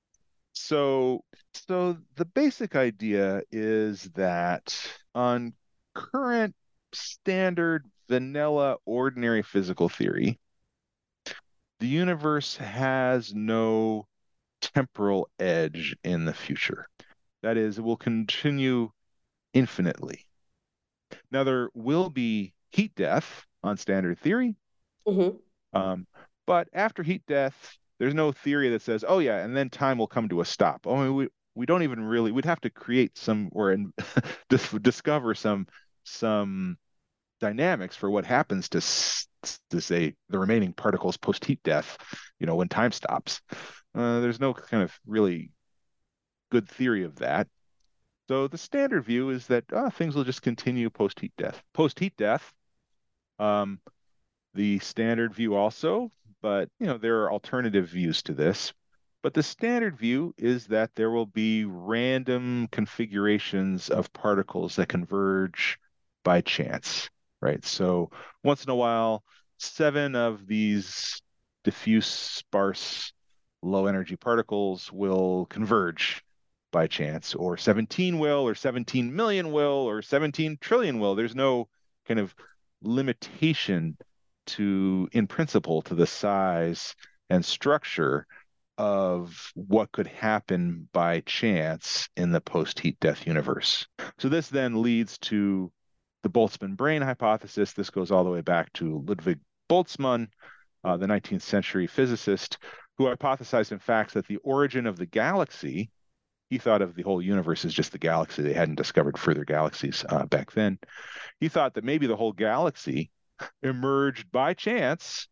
so, so the basic idea is that on current standard vanilla ordinary physical theory, the universe has no temporal edge in the future. That is, it will continue infinitely. Now, there will be heat death on standard theory, mhm. um, but after heat death, there's no theory that says, oh, yeah, and then time will come to a stop. I mean, we, we don't even really, we'd have to create some or in, dis discover some some dynamics for what happens to, to say, the remaining particles post heat death, you know, when time stops. Uh, there's no kind of really good theory of that. So the standard view is that uh, things will just continue post heat death. Post heat death, um, the standard view also, but you know there are alternative views to this. But the standard view is that there will be random configurations of particles that converge by chance, right? So once in a while, seven of these diffuse, sparse, low energy particles will converge by chance, or seventeen will, or seventeen million will, or seventeen trillion will. There's no kind of limitation to, in principle, to the size and structure of what could happen by chance in the post-heat death universe. So this then leads to the Boltzmann brain hypothesis. This goes all the way back to Ludwig Boltzmann, uh, the nineteenth century physicist, who hypothesized, in fact, that the origin of the galaxy, he thought of the whole universe as just the galaxy. They hadn't discovered further galaxies uh, back then. He thought that maybe the whole galaxy emerged by chance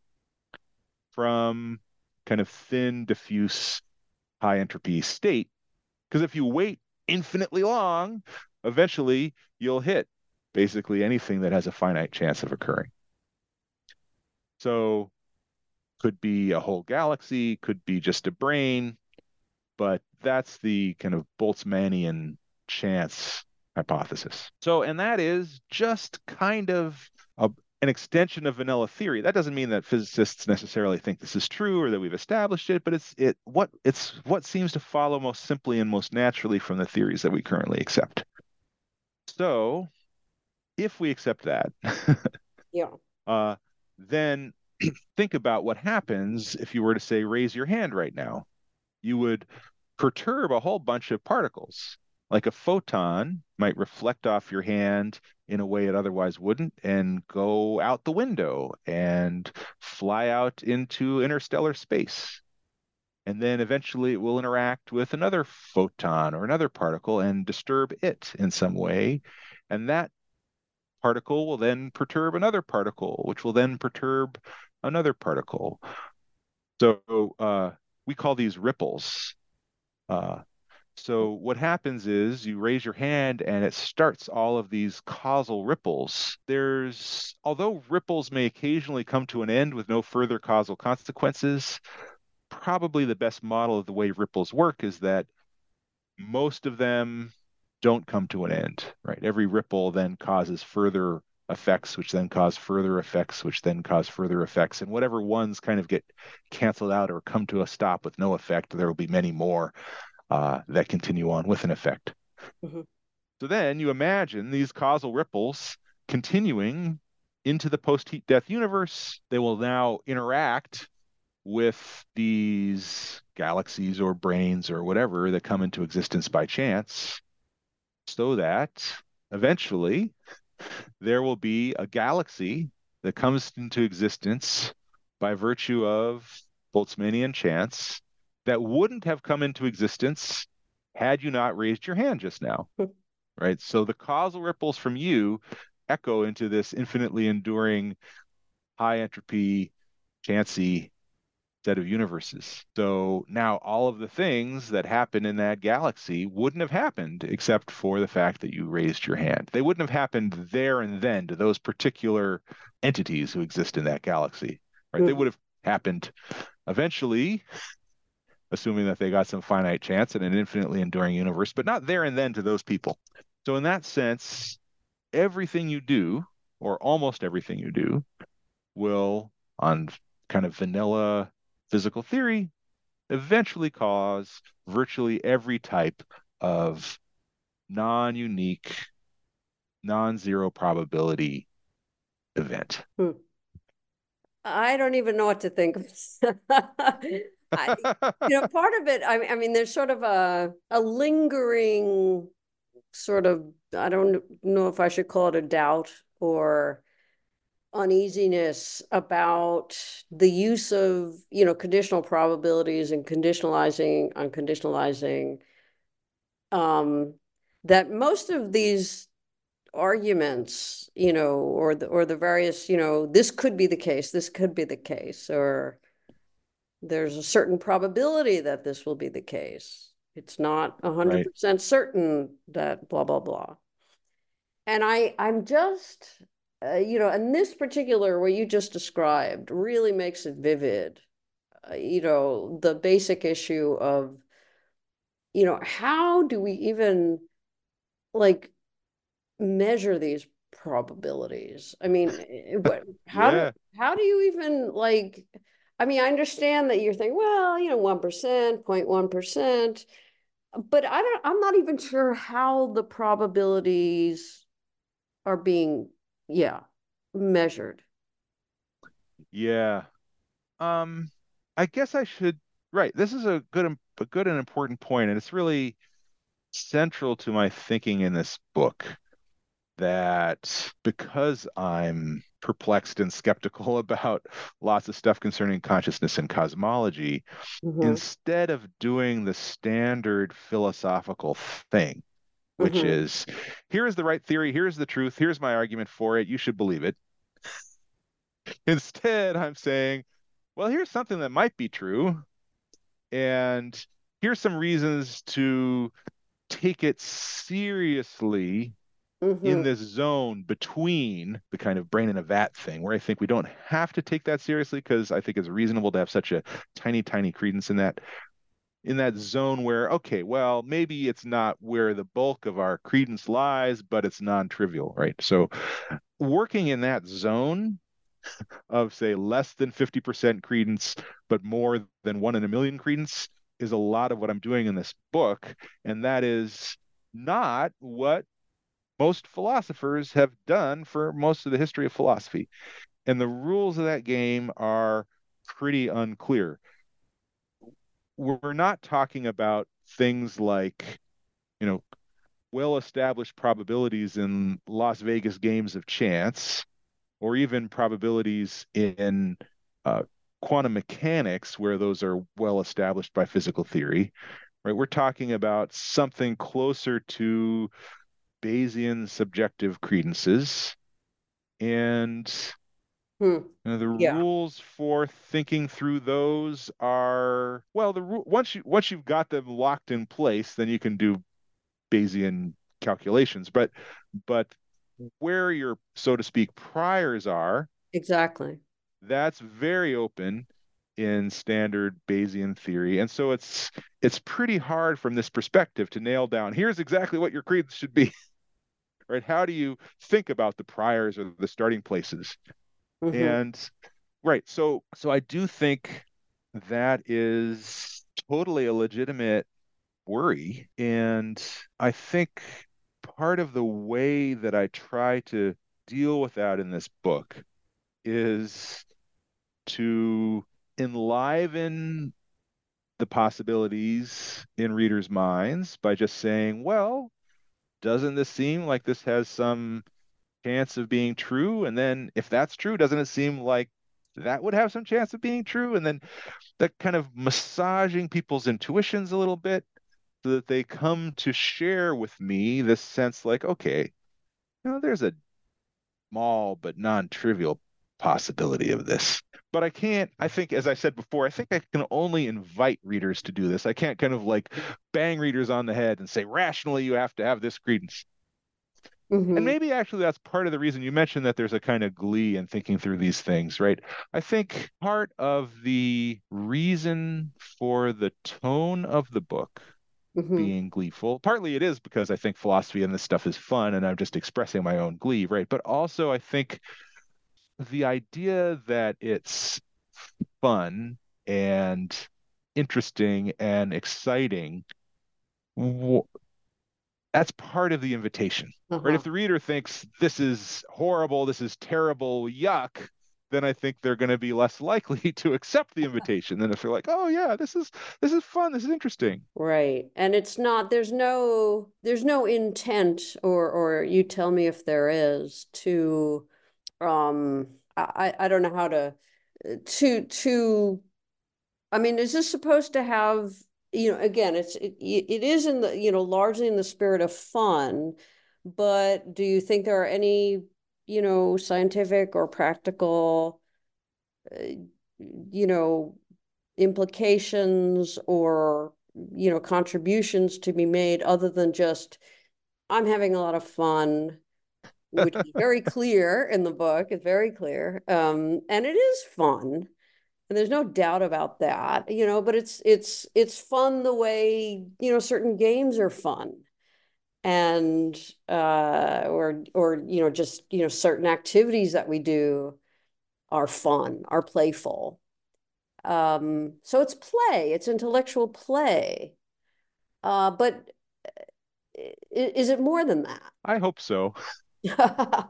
from kind of thin, diffuse, high entropy state. Because if you wait infinitely long, eventually you'll hit basically anything that has a finite chance of occurring. So could be a whole galaxy, could be just a brain, but that's the kind of Boltzmannian chance hypothesis. So, and that is just kind of a, an extension of vanilla theory. That doesn't mean that physicists necessarily think this is true or that we've established it, but it's it what it's what seems to follow most simply and most naturally from the theories that we currently accept. So, if we accept that, Yeah. uh, then think about what happens if you were to say, raise your hand right now. You would perturb a whole bunch of particles. Like a photon might reflect off your hand in a way it otherwise wouldn't and go out the window and fly out into interstellar space. And then eventually it will interact with another photon or another particle and disturb it in some way. And that particle will then perturb another particle, which will then perturb another particle. So uh, we call these ripples. Uh, so what happens is you raise your hand and it starts all of these causal ripples. There's, although ripples may occasionally come to an end with no further causal consequences, probably the best model of the way ripples work is that most of them don't come to an end, right? Every ripple then causes further effects, which then cause further effects, which then cause further effects. And whatever ones kind of get canceled out or come to a stop with no effect, there will be many more uh, that continue on with an effect. Mhm. So then you imagine these causal ripples continuing into the post-heat death universe. They will now interact with these galaxies or brains or whatever that come into existence by chance, so that eventually there will be a galaxy that comes into existence by virtue of Boltzmannian chance that wouldn't have come into existence had you not raised your hand just now, right? So the causal ripples from you echo into this infinitely enduring, high entropy, chancy set of universes. So now all of the things that happen in that galaxy wouldn't have happened except for the fact that you raised your hand. They wouldn't have happened there and then to those particular entities who exist in that galaxy, right? They Mhm. would have happened eventually, assuming that they got some finite chance in an infinitely enduring universe, but not there and then to those people. So in that sense, everything you do, or almost everything you do, will, on kind of vanilla physical theory, eventually cause virtually every type of non-unique, non-zero probability event. Hmm. I don't even know what to think of. I, you know, part of it, I, I mean, there's sort of a a lingering sort of, I don't know if I should call it a doubt or uneasiness about the use of, you know, conditional probabilities and conditionalizing, unconditionalizing, um, that most of these arguments, you know, or the or the various, you know, this could be the case, this could be the case, or there's a certain probability that this will be the case. It's not a hundred Right. percent certain that blah blah blah. And I I'm just uh, you know, and this particular what you just described really makes it vivid. Uh, you know, the basic issue of, you know, how do we even like measure these probabilities? I mean, eh, what, how do, Yeah. how do you even like, I mean, I understand that you're thinking, well, you know, one percent, zero point one percent, but I don't, I'm not even sure how the probabilities are being, yeah, measured. Yeah. Um, I guess I should, right. This is a good, a good and important point, and it's really central to my thinking in this book, that because I'm perplexed and skeptical about lots of stuff concerning consciousness and cosmology, Mm-hmm. instead of doing the standard philosophical thing, which Mm-hmm. is, here is the right theory, here's the truth, here's my argument for it, you should believe it. Instead, I'm saying, well, here's something that might be true, and here's some reasons to take it seriously in Mm-hmm. this zone between the kind of brain in a vat thing, where I think we don't have to take that seriously because I think it's reasonable to have such a tiny, tiny credence in that, in that zone where, okay, well, maybe it's not where the bulk of our credence lies, but it's non-trivial, right? So working in that zone of, say, less than fifty percent credence, but more than one in a million credence is a lot of what I'm doing in this book. And that is not what most philosophers have done for most of the history of philosophy. And the rules of that game are pretty unclear. We're not talking about things like, you know, well-established probabilities in Las Vegas games of chance, or even probabilities in uh, quantum mechanics, where those are well established by physical theory, right? We're talking about something closer to Bayesian subjective credences. And Hmm. You know, the Yeah, rules for thinking through those are, well, the ru- once you once you've got them locked in place, then you can do Bayesian calculations. But but where your, so to speak, priors are, exactly. that's very open in standard Bayesian theory. And so it's it's pretty hard from this perspective to nail down, here's exactly what your credence should be, right? How do you think about the priors or the starting places? Hmm. And right, so so I do think that is totally a legitimate worry. And I think part of the way that I try to deal with that in this book is to enliven the possibilities in readers' minds by just saying, well, doesn't this seem like this has some chance of being true? And then if that's true, doesn't it seem like that would have some chance of being true? And then that kind of massaging people's intuitions a little bit so that they come to share with me this sense like, okay, you know, there's a small but non-trivial possibility of this. But I can't, I think, as I said before, I think I can only invite readers to do this. I can't kind of like bang readers on the head and say, rationally, you have to have this credence. And Hmm. maybe actually that's part of the reason you mentioned that there's a kind of glee in thinking through these things, right? I think part of the reason for the tone of the book Hmm. being gleeful, partly it is because I think philosophy and this stuff is fun and I'm just expressing my own glee, right? But also I think the idea that it's fun and interesting and exciting, w- that's part of the invitation, right? If Uh-huh. the reader thinks this is horrible, this is terrible, yuck, then I think they're going to be less likely to accept the invitation than if they're like, oh yeah, this is this is fun, this is interesting. Right. And it's not, there's no, there's no intent, or or you tell me if there is, to um I I don't know how to to to I mean, is this supposed to have, you know, again, it's it, it is in the, you know, largely in the spirit of fun, but do you think there are any, you know, scientific or practical, uh, you know, implications or, you know, contributions to be made other than just, I'm having a lot of fun, which is very clear in the book. It's very clear. Um, and it is fun. And there's no doubt about that, you know, but it's it's it's fun the way, you know, certain games are fun. And uh or or you know, just, you know, certain activities that we do are fun, are playful. Um, so it's play, it's intellectual play. Uh, but is it more than I hope so. that?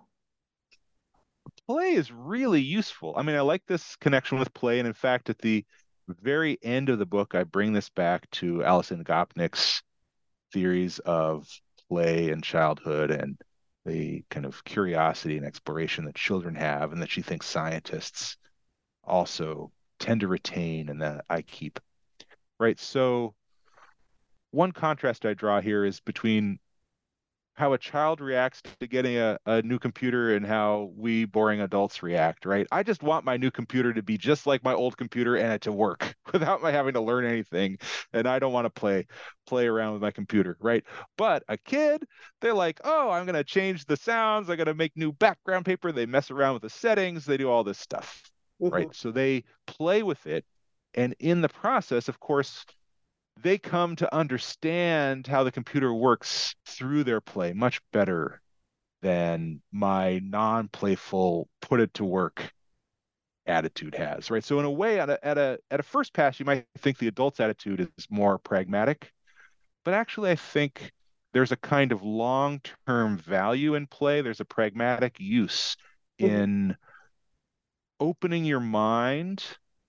Play is really useful. I mean, I like this connection with play. And in fact, at the very end of the book, I bring this back to Alison Gopnik's theories of play and childhood and the kind of curiosity and exploration that children have, and that she thinks scientists also tend to retain and that I keep. Right. So, one contrast I draw here is between how a child reacts to getting a, a new computer and how we boring adults react, right? I just want my new computer to be just like my old computer and it to work without my having to learn anything. And I don't want to play play around with my computer, right? But a kid, they're like, oh, I'm gonna change the sounds, I'm gonna make new background paper, they mess around with the settings, they do all this stuff, right? Mhm. So they play with it. And in the process, of course, they come to understand how the computer works through their play much better than my non-playful put it to work attitude has, right? So in a way, at a at a at a first pass, you might think the adult's attitude is more pragmatic, but actually I think there's a kind of long-term value in play. There's a pragmatic use Mhm. in opening your mind,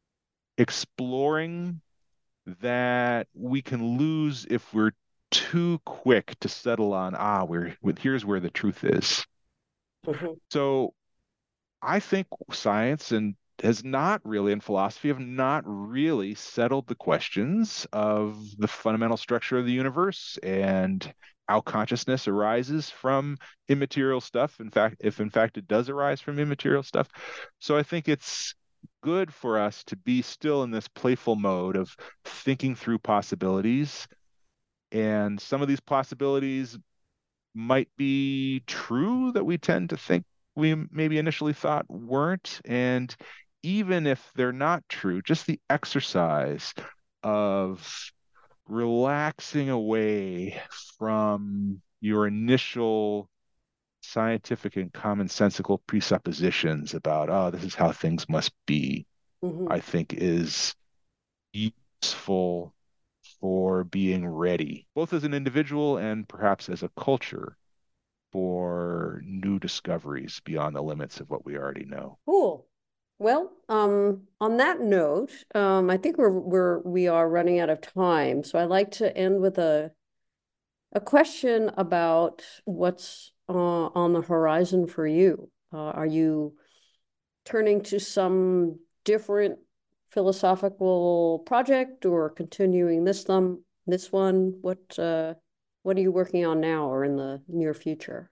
exploring, that we can lose if we're too quick to settle on, ah, we're here's where the truth is. Mhm. So I think science and has not really, and philosophy have not really settled the questions of the fundamental structure of the universe and how consciousness arises from immaterial stuff. In fact, if in fact it does arise from immaterial stuff. So I think it's good for us to be still in this playful mode of thinking through possibilities. And some of these possibilities might be true that we tend to think we maybe initially thought weren't. And even if they're not true, just the exercise of relaxing away from your initial scientific and commonsensical presuppositions about, oh, this is how things must be, Mm-hmm. I think is useful for being ready, both as an individual and perhaps as a culture, for new discoveries beyond the limits of what we already know. Cool. Well, um, on that note, um, I think we're we're we are running out of time. So I'd like to end with a a question about what's uh, on the horizon for you. Uh, are you turning to some different philosophical project or continuing this them this one? What uh, what are you working on now or in the near future?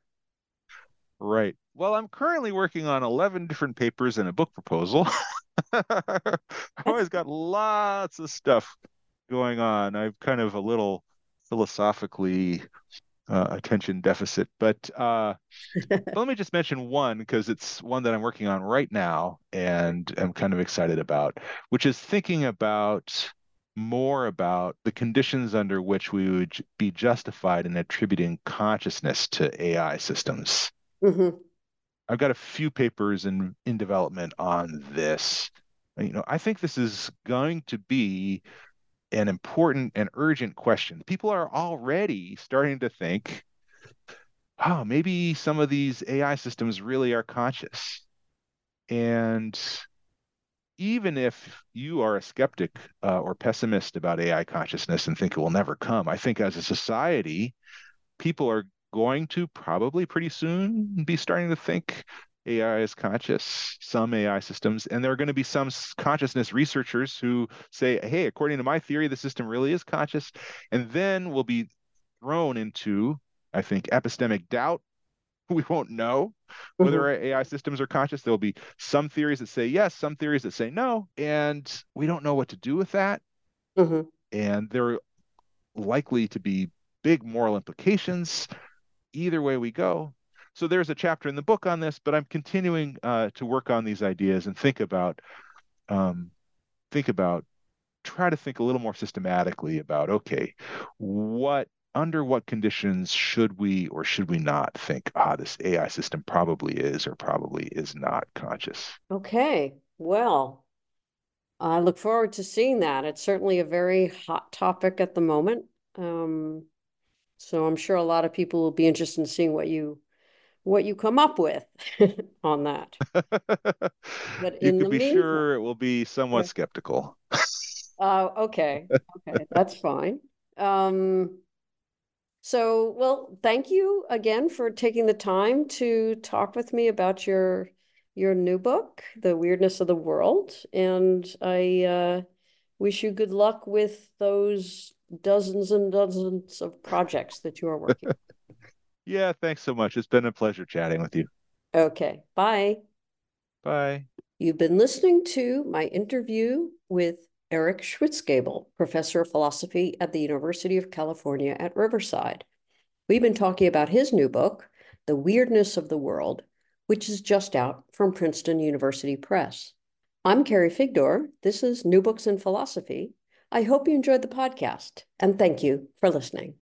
Right. Well, I'm currently working on eleven different papers and a book proposal. I've That's always got lots of stuff going on. I'm kind of a little philosophically uh, attention deficit, but uh, but let me just mention one because it's one that I'm working on right now and I'm kind of excited about, which is thinking about more about the conditions under which we would j- be justified in attributing consciousness to A I systems. Mhm. I've got a few papers in in development on this. You know, I think this is going to be an important and urgent question. People are already starting to think, oh, maybe some of these A I systems really are conscious. And even if you are a skeptic uh, or pessimist about A I consciousness and think it will never come, I think as a society, people are going to probably pretty soon be starting to think A I is conscious, some A I systems, and there are going to be some s- consciousness researchers who say, hey, according to my theory, the system really is conscious. And then we'll be thrown into, I think, epistemic doubt. We won't know whether Mhm. our A I systems are conscious. There'll be some theories that say yes, some theories that say no, and we don't know what to do with that. Mhm. And there are likely to be big moral implications either way we go. So there's a chapter in the book on this, but I'm continuing uh, to work on these ideas and think about um, think about try to think a little more systematically about, okay, what under what conditions should we or should we not think, ah, this A I system probably is or probably is not conscious. Okay. Well, I look forward to seeing that. It's certainly a very hot topic at the moment. Um, so I'm sure a lot of people will be interested in seeing what you what you come up with on that. But You in could the be meantime, sure it will be somewhat yeah. skeptical. Uh, okay. Okay, that's fine. Um, so, well, thank you again for taking the time to talk with me about your your new book, The Weirdness of the World. And I uh, wish you good luck with those dozens and dozens of projects that you are working Yeah, thanks so much. It's been a pleasure chatting with you. on. Okay, bye. Bye. You've been listening to my interview with Eric Schwitzgebel, professor of philosophy at the University of California at Riverside. We've been talking about his new book, The Weirdness of the World, which is just out from Princeton University Press. I'm Carrie Figdor. This is New Books in Philosophy. I hope you enjoyed the podcast, and thank you for listening.